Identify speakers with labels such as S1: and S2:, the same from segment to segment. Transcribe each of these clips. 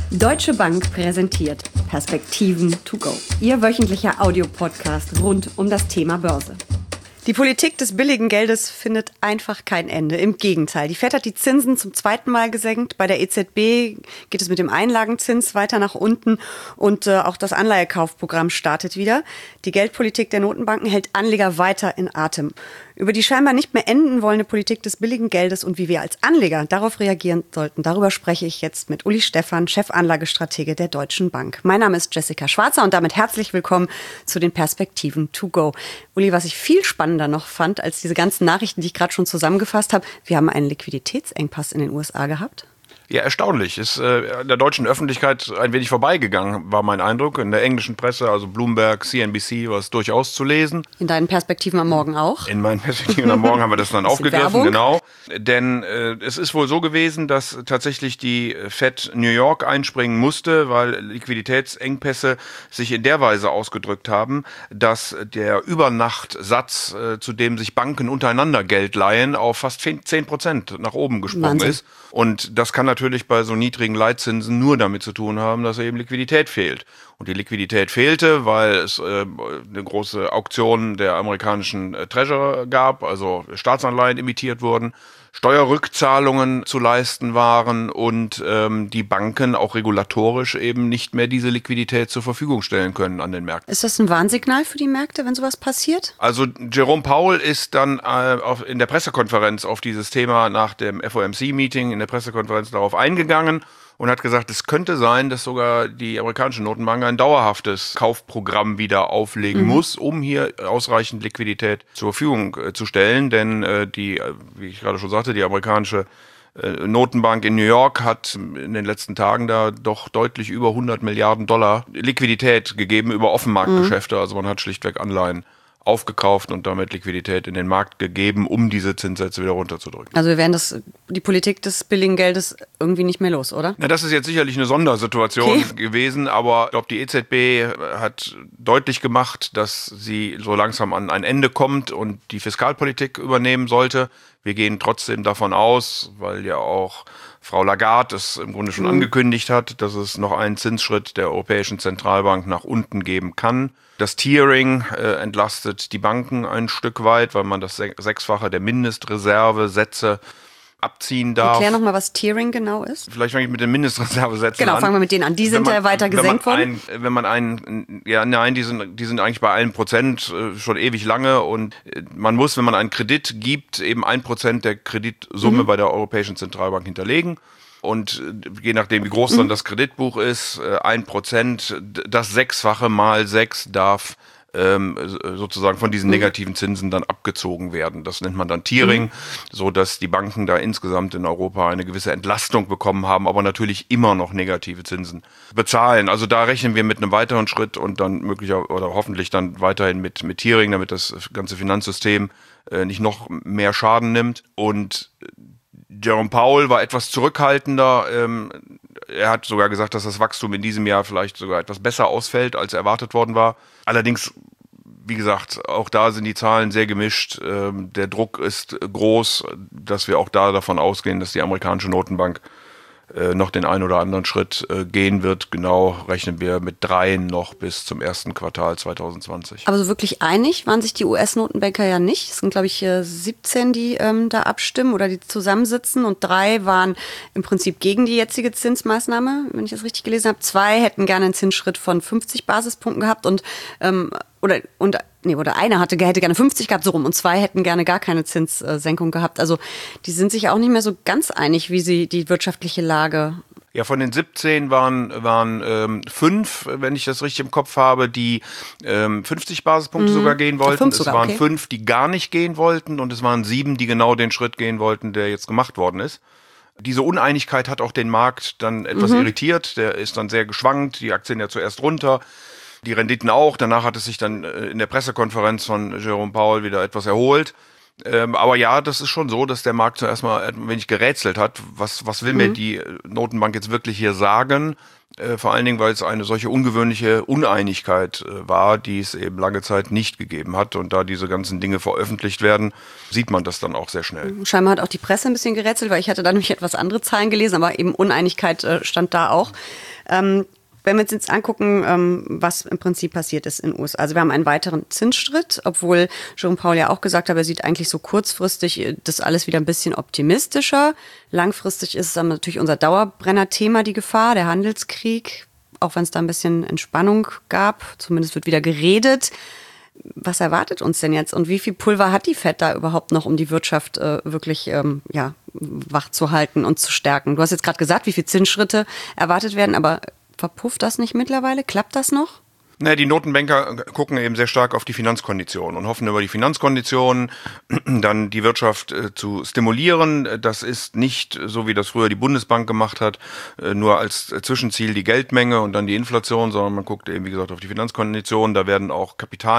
S1: Deutsche Bank präsentiert Perspektiven to go. Ihr wöchentlicher Audiopodcast rund um das Thema Börse. Die Politik des billigen Geldes findet einfach kein Ende. Im Gegenteil. Die Fed hat die Zinsen zum zweiten Mal gesenkt. Bei der EZB geht es mit dem Einlagenzins weiter nach unten. Und auch das Anleihekaufprogramm startet wieder. Die Geldpolitik der Notenbanken hält Anleger weiter in Atem. Über die scheinbar nicht mehr enden wollende Politik des billigen Geldes und wie wir als Anleger darauf reagieren sollten, darüber spreche ich jetzt mit Uli Stephan, Chefanlagestratege der Deutschen Bank. Mein Name ist Jessica Schwarzer und damit herzlich willkommen zu den Perspektiven to go. Uli, was ich viel spannender noch fand als diese ganzen Nachrichten, die ich gerade schon zusammengefasst habe, wir haben einen Liquiditätsengpass in den USA gehabt.
S2: Ja, erstaunlich. Ist der deutschen Öffentlichkeit ein wenig vorbeigegangen, war mein Eindruck. In der englischen Presse, also Bloomberg, CNBC, war es durchaus zu lesen.
S1: In deinen Perspektiven am Morgen auch?
S2: In meinen Perspektiven am Morgen haben wir das dann aufgegriffen,
S1: Werbung.
S2: Genau. Denn es ist wohl so gewesen, dass tatsächlich die Fed New York einspringen musste, weil Liquiditätsengpässe sich in der Weise ausgedrückt haben, dass der Übernachtsatz, zu dem sich Banken untereinander Geld leihen, auf fast 10% nach oben gesprungen
S1: Wahnsinn.
S2: ist. Und das kann natürlich bei so niedrigen Leitzinsen nur damit zu tun haben, dass eben Liquidität fehlt. Und die Liquidität fehlte, weil es eine große Auktion der amerikanischen Treasurer gab, also Staatsanleihen emittiert wurden, Steuerrückzahlungen zu leisten waren und die Banken auch regulatorisch eben nicht mehr diese Liquidität zur Verfügung stellen können an den Märkten.
S1: Ist das ein Warnsignal für die Märkte, wenn sowas passiert?
S2: Also Jerome Powell ist dann in der Pressekonferenz auf dieses Thema nach dem FOMC-Meeting in der Pressekonferenz darauf eingegangen und hat gesagt, es könnte sein, dass sogar die amerikanische Notenbank ein dauerhaftes Kaufprogramm wieder auflegen muss, um hier ausreichend Liquidität zur Verfügung zu stellen. Denn wie ich gerade schon sagte, die amerikanische Notenbank in New York hat in den letzten Tagen da doch deutlich über 100 Milliarden Dollar Liquidität gegeben über Offenmarktgeschäfte. Also man hat schlichtweg Anleihen aufgekauft und damit Liquidität in den Markt gegeben, um diese Zinssätze wieder runterzudrücken.
S1: Also wir werden die Politik des billigen Geldes irgendwie nicht mehr los, oder?
S2: Na, das ist jetzt sicherlich eine Sondersituation gewesen, aber ich glaube, die EZB hat deutlich gemacht, dass sie so langsam an ein Ende kommt und die Fiskalpolitik übernehmen sollte. Wir gehen trotzdem davon aus, weil ja auch Frau Lagarde es im Grunde schon angekündigt hat, dass es noch einen Zinsschritt der Europäischen Zentralbank nach unten geben kann. Das Tiering entlastet die Banken ein Stück weit, weil man das Sechsfache der Mindestreservesätze abziehen darf.
S1: Erklär nochmal, was Tiering genau ist.
S2: Vielleicht fange ich mit den Mindestreservesätzen an.
S1: Genau, fangen wir mit denen an. Die sind ja weiter gesenkt worden.
S2: Die sind eigentlich bei 1% schon ewig lange und man muss, wenn man einen Kredit gibt, eben 1% der Kreditsumme bei der Europäischen Zentralbank hinterlegen. Und je nachdem, wie groß dann das Kreditbuch ist, 1%, das Sechsfache mal 6 darf sozusagen von diesen negativen Zinsen dann abgezogen werden. Das nennt man dann Tiering, so dass die Banken da insgesamt in Europa eine gewisse Entlastung bekommen haben, aber natürlich immer noch negative Zinsen bezahlen. Also da rechnen wir mit einem weiteren Schritt und dann möglicherweise oder hoffentlich dann weiterhin mit Tiering, damit das ganze Finanzsystem nicht noch mehr Schaden nimmt. Und Jerome Powell war etwas zurückhaltender. Er hat sogar gesagt, dass das Wachstum in diesem Jahr vielleicht sogar etwas besser ausfällt, als erwartet worden war. Allerdings, wie gesagt, auch da sind die Zahlen sehr gemischt. Der Druck ist groß, dass wir auch da davon ausgehen, dass die amerikanische Notenbank noch den einen oder anderen Schritt gehen wird. Genau rechnen wir mit 3 noch bis zum ersten Quartal 2020.
S1: Aber so wirklich einig waren sich die US-Notenbanker ja nicht. Es sind, glaube ich, 17, die da abstimmen oder die zusammensitzen. Und 3 waren im Prinzip gegen die jetzige Zinsmaßnahme, wenn ich das richtig gelesen habe. 2 hätten gerne einen Zinsschritt von 50 Basispunkten gehabt oder einer hätte gerne 50 gehabt, so rum, und 2 hätten gerne gar keine Zinssenkung gehabt. Also die sind sich auch nicht mehr so ganz einig, wie sie die wirtschaftliche Lage.
S2: Ja, von den 17 waren 5, wenn ich das richtig im Kopf habe, die 50 Basispunkte sogar gehen wollten. Es waren 5, die gar nicht gehen wollten, und es waren 7, die genau den Schritt gehen wollten, der jetzt gemacht worden ist. Diese Uneinigkeit hat auch den Markt dann etwas irritiert. Der ist dann sehr geschwankt, die Aktien ja zuerst runter. Die Renditen auch. Danach hat es sich dann in der Pressekonferenz von Jerome Powell wieder etwas erholt. Aber ja, das ist schon so, dass der Markt zuerst mal ein wenig gerätselt hat. Was will mir die Notenbank jetzt wirklich hier sagen? Vor allen Dingen, weil es eine solche ungewöhnliche Uneinigkeit war, die es eben lange Zeit nicht gegeben hat. Und da diese ganzen Dinge veröffentlicht werden, sieht man das dann auch sehr schnell.
S1: Scheinbar hat auch die Presse ein bisschen gerätselt, weil ich hatte da nämlich etwas andere Zahlen gelesen, aber eben Uneinigkeit stand da auch. Wenn wir uns jetzt angucken, was im Prinzip passiert ist in den USA. Also wir haben einen weiteren Zinsschritt, obwohl Jerome Powell ja auch gesagt hat, er sieht eigentlich so kurzfristig das alles wieder ein bisschen optimistischer. Langfristig ist es dann natürlich unser Dauerbrenner-Thema, die Gefahr, der Handelskrieg, auch wenn es da ein bisschen Entspannung gab. Zumindest wird wieder geredet. Was erwartet uns denn jetzt und wie viel Pulver hat die Fed da überhaupt noch, um die Wirtschaft wirklich wach zu halten und zu stärken? Du hast jetzt gerade gesagt, wie viele Zinsschritte erwartet werden, aber verpufft das nicht mittlerweile? Klappt das noch?
S2: Naja, die Notenbanker gucken eben sehr stark auf die Finanzkonditionen und hoffen über die Finanzkonditionen dann die Wirtschaft zu stimulieren. Das ist nicht so, wie das früher die Bundesbank gemacht hat, nur als Zwischenziel die Geldmenge und dann die Inflation, sondern man guckt eben, wie gesagt, auf die Finanzkonditionen. Da werden auch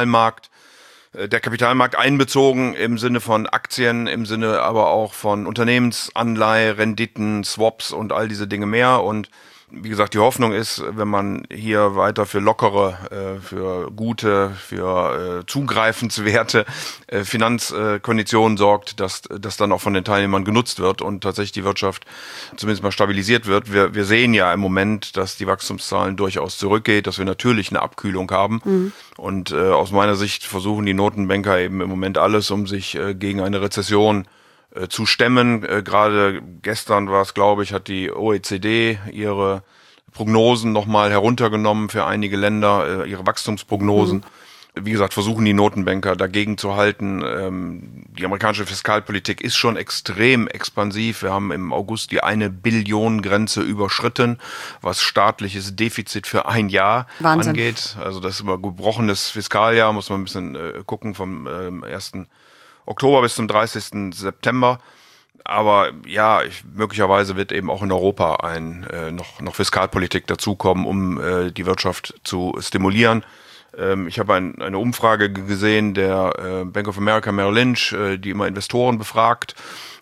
S2: der Kapitalmarkt einbezogen im Sinne von Aktien, im Sinne aber auch von Unternehmensanleihe, Renditen, Swaps und all diese Dinge mehr. Und wie gesagt, die Hoffnung ist, wenn man hier weiter für lockere, für gute, für zugreifenswerte Finanzkonditionen sorgt, dass das dann auch von den Teilnehmern genutzt wird und tatsächlich die Wirtschaft zumindest mal stabilisiert wird. Wir sehen ja im Moment, dass die Wachstumszahlen durchaus zurückgeht, dass wir natürlich eine Abkühlung haben. Mhm. Und aus meiner Sicht versuchen die Notenbanker eben im Moment alles, um sich gegen eine Rezession zu stemmen. Gerade gestern war es, glaube ich, hat die OECD ihre Prognosen nochmal heruntergenommen für einige Länder, ihre Wachstumsprognosen. Wie gesagt, versuchen die Notenbanker dagegen zu halten. Die amerikanische Fiskalpolitik ist schon extrem expansiv. Wir haben im August die 1 Billion Grenze überschritten, was staatliches Defizit für ein Jahr
S1: Wahnsinn
S2: angeht. Also das ist immer gebrochenes Fiskaljahr, muss man ein bisschen gucken vom 1. Oktober bis zum 30. September. Aber ja, möglicherweise wird eben auch in Europa noch Fiskalpolitik dazukommen, um die Wirtschaft zu stimulieren. Ich habe eine Umfrage gesehen der Bank of America Merrill Lynch, die immer Investoren befragt.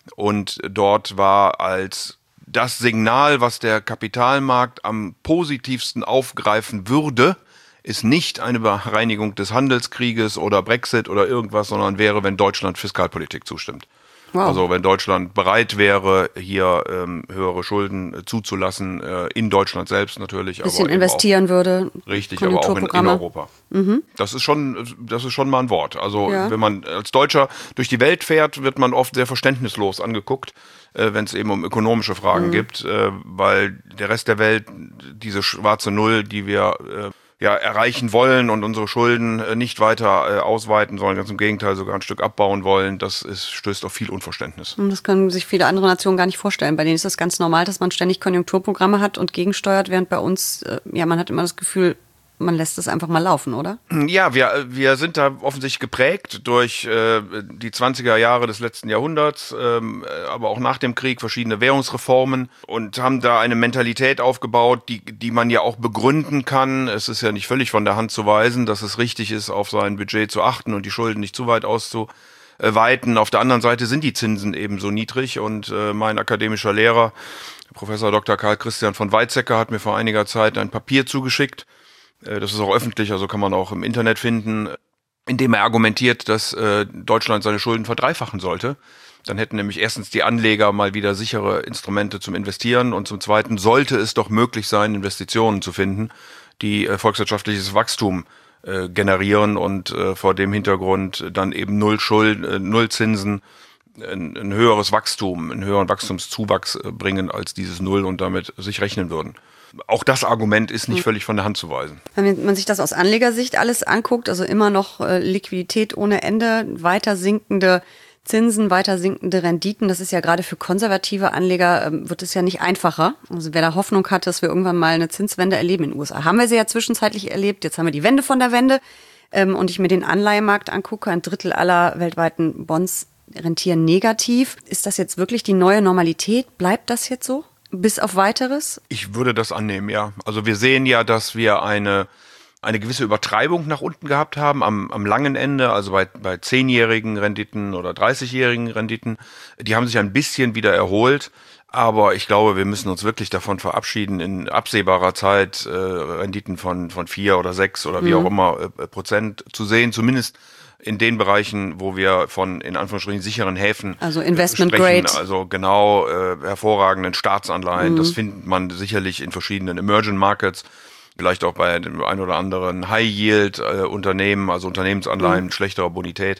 S2: Und dort war als das Signal, was der Kapitalmarkt am positivsten aufgreifen würde, ist nicht eine Bereinigung des Handelskrieges oder Brexit oder irgendwas, sondern wäre, wenn Deutschland Fiskalpolitik zustimmt. Wow. Also wenn Deutschland bereit wäre, hier höhere Schulden zuzulassen, in Deutschland selbst natürlich.
S1: Bisschen aber investieren würde.
S2: Richtig, aber auch in Europa. Mhm. Das ist schon mal ein Wort. Also wenn man als Deutscher durch die Welt fährt, wird man oft sehr verständnislos angeguckt, wenn es eben um ökonomische Fragen geht, weil der Rest der Welt diese schwarze Null, die wir erreichen wollen und unsere Schulden nicht weiter ausweiten sollen, ganz im Gegenteil sogar ein Stück abbauen wollen, stößt auf viel Unverständnis.
S1: Und das können sich viele andere Nationen gar nicht vorstellen. Bei denen ist das ganz normal, dass man ständig Konjunkturprogramme hat und gegensteuert, während bei uns, man hat immer das Gefühl, man lässt es einfach mal laufen, oder?
S2: Ja, wir sind da offensichtlich geprägt durch die 20er Jahre des letzten Jahrhunderts, aber auch nach dem Krieg verschiedene Währungsreformen und haben da eine Mentalität aufgebaut, die man ja auch begründen kann. Es ist ja nicht völlig von der Hand zu weisen, dass es richtig ist, auf sein Budget zu achten und die Schulden nicht zu weit auszuweiten. Auf der anderen Seite sind die Zinsen eben so niedrig und mein akademischer Lehrer, Professor Dr. Karl Christian von Weizsäcker, hat mir vor einiger Zeit ein Papier zugeschickt. Das ist auch öffentlich, also kann man auch im Internet finden, indem er argumentiert, dass Deutschland seine Schulden verdreifachen sollte. Dann hätten nämlich erstens die Anleger mal wieder sichere Instrumente zum Investieren und zum Zweiten sollte es doch möglich sein, Investitionen zu finden, die volkswirtschaftliches Wachstum generieren und vor dem Hintergrund dann eben null Zinsen, ein höheres Wachstum, einen höheren Wachstumszuwachs bringen als dieses Null und damit sich rechnen würden. Auch das Argument ist nicht völlig von der Hand zu weisen.
S1: Wenn man sich das aus Anlegersicht alles anguckt, also immer noch Liquidität ohne Ende, weiter sinkende Zinsen, weiter sinkende Renditen, das ist ja gerade für konservative Anleger, wird es ja nicht einfacher. Also wer da Hoffnung hat, dass wir irgendwann mal eine Zinswende erleben in den USA, haben wir sie ja zwischenzeitlich erlebt. Jetzt haben wir die Wende von der Wende und ich mir den Anleihemarkt angucke, 1/3 aller weltweiten Bonds rentieren negativ. Ist das jetzt wirklich die neue Normalität? Bleibt das jetzt so? Bis auf Weiteres?
S2: Ich würde das annehmen, ja. Also wir sehen ja, dass wir eine gewisse Übertreibung nach unten gehabt haben am langen Ende, also bei 10-jährigen Renditen oder 30-jährigen Renditen. Die haben sich ein bisschen wieder erholt, aber ich glaube, wir müssen uns wirklich davon verabschieden, in absehbarer Zeit Renditen von 4 oder 6 oder wie auch immer Prozent zu sehen, zumindest in den Bereichen, wo wir von in Anführungsstrichen sicheren Häfen
S1: also Investment
S2: sprechen,
S1: Grade.
S2: also genau hervorragenden Staatsanleihen. Das findet man sicherlich in verschiedenen Emerging Markets, vielleicht auch bei dem ein oder anderen High-Yield-Unternehmen, also Unternehmensanleihen mit schlechterer Bonität.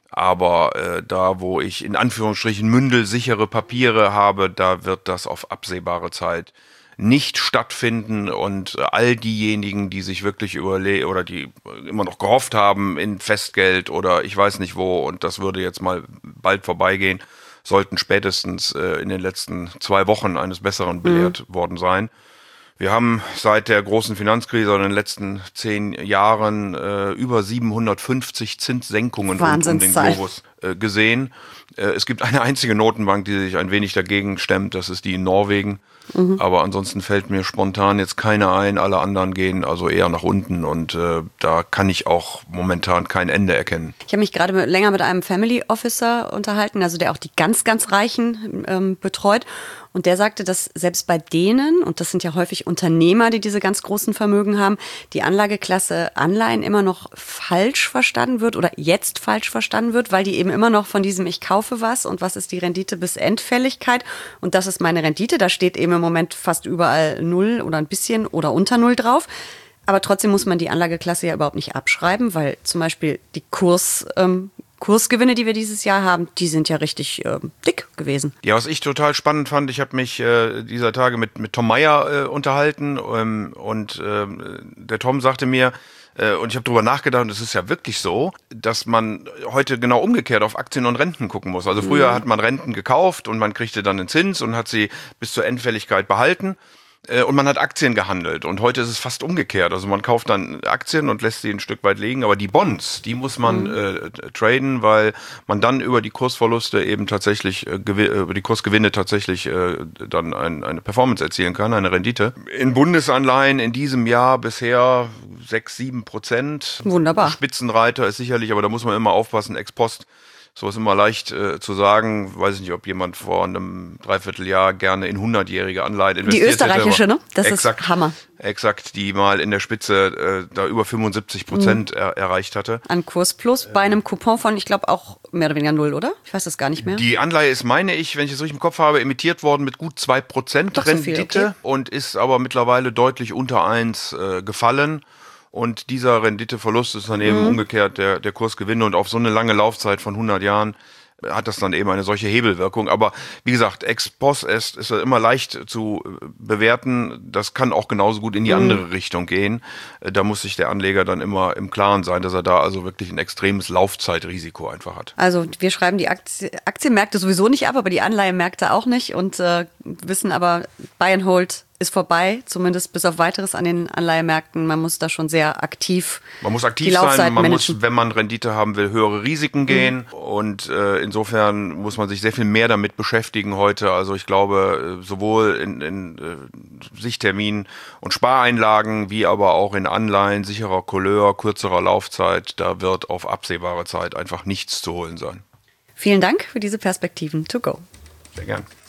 S2: Aber da, wo ich in Anführungsstrichen mündelsichere Papiere habe, da wird das auf absehbare Zeit nicht stattfinden, und all diejenigen, die sich wirklich oder die immer noch gehofft haben in Festgeld oder ich weiß nicht wo, und das würde jetzt mal bald vorbeigehen, sollten spätestens in den letzten 2 Wochen eines Besseren belehrt worden sein. Wir haben seit der großen Finanzkrise in den letzten 10 Jahren über 750 Zinssenkungen rund um den Globus gesehen. Es gibt eine einzige Notenbank, die sich ein wenig dagegen stemmt, das ist die in Norwegen. Aber ansonsten fällt mir spontan jetzt keine ein, alle anderen gehen also eher nach unten, und da kann ich auch momentan kein Ende erkennen.
S1: Ich habe mich gerade länger mit einem Family Officer unterhalten, also der auch die ganz, ganz Reichen betreut. Und der sagte, dass selbst bei denen, und das sind ja häufig Unternehmer, die diese ganz großen Vermögen haben, die Anlageklasse Anleihen immer noch falsch verstanden wird oder jetzt falsch verstanden wird, weil die eben immer noch von diesem ich kaufe was und was ist die Rendite bis Endfälligkeit und das ist meine Rendite, da steht eben im Moment fast überall 0 oder ein bisschen oder unter 0 drauf. Aber trotzdem muss man die Anlageklasse ja überhaupt nicht abschreiben, weil zum Beispiel die Kursgewinne, die wir dieses Jahr haben, die sind ja richtig dick gewesen.
S2: Ja, was ich total spannend fand, ich habe mich dieser Tage mit Tom Meyer unterhalten, und der Tom sagte mir, und ich habe darüber nachgedacht, und es ist ja wirklich so, dass man heute genau umgekehrt auf Aktien und Renten gucken muss. Also früher hat man Renten gekauft und man kriegte dann den Zins und hat sie bis zur Endfälligkeit behalten. Und man hat Aktien gehandelt, und heute ist es fast umgekehrt. Also man kauft dann Aktien und lässt sie ein Stück weit liegen, aber die Bonds, die muss man traden, weil man dann über die Kursverluste eben tatsächlich, über die Kursgewinne tatsächlich dann eine Performance erzielen kann, eine Rendite. In Bundesanleihen in diesem Jahr bisher 6-7%.
S1: Wunderbar.
S2: Spitzenreiter ist sicherlich, aber da muss man immer aufpassen, ex post. So ist immer leicht zu sagen. Weiß ich nicht, ob jemand vor einem Dreivierteljahr gerne in 100-jährige Anleihen investiert hätte.
S1: Die österreichische, ne? Das ist Hammer.
S2: Exakt, die mal in der Spitze da über 75% erreicht hatte.
S1: An Kurs plus bei einem Coupon von, ich glaube, auch mehr oder weniger 0, oder? Ich weiß das gar nicht mehr.
S2: Die Anleihe ist, meine ich, wenn ich es richtig im Kopf habe, emittiert worden mit gut 2% Rendite,
S1: so viel, okay.
S2: Und ist aber mittlerweile deutlich unter 1 gefallen. Und dieser Renditeverlust ist dann eben umgekehrt der Kursgewinn, und auf so eine lange Laufzeit von 100 Jahren hat das dann eben eine solche Hebelwirkung. Aber wie gesagt, ex post ist immer leicht zu bewerten. Das kann auch genauso gut in die andere Richtung gehen. Da muss sich der Anleger dann immer im Klaren sein, dass er da also wirklich ein extremes Laufzeitrisiko einfach hat.
S1: Also wir schreiben die Aktienmärkte sowieso nicht ab, aber die Anleihenmärkte auch nicht, und wissen aber, Buy and Hold ist vorbei, zumindest bis auf Weiteres an den Anleihemärkten. Man muss da schon sehr aktiv
S2: die Laufzeit sein, man muss, wenn man Rendite haben will, höhere Risiken gehen, und insofern muss man sich sehr viel mehr damit beschäftigen heute. Also ich glaube, sowohl in Sichtterminen und Spareinlagen, wie aber auch in Anleihen, sicherer Couleur, kürzerer Laufzeit, da wird auf absehbare Zeit einfach nichts zu holen sein.
S1: Vielen Dank für diese Perspektiven to go.
S2: Sehr gern.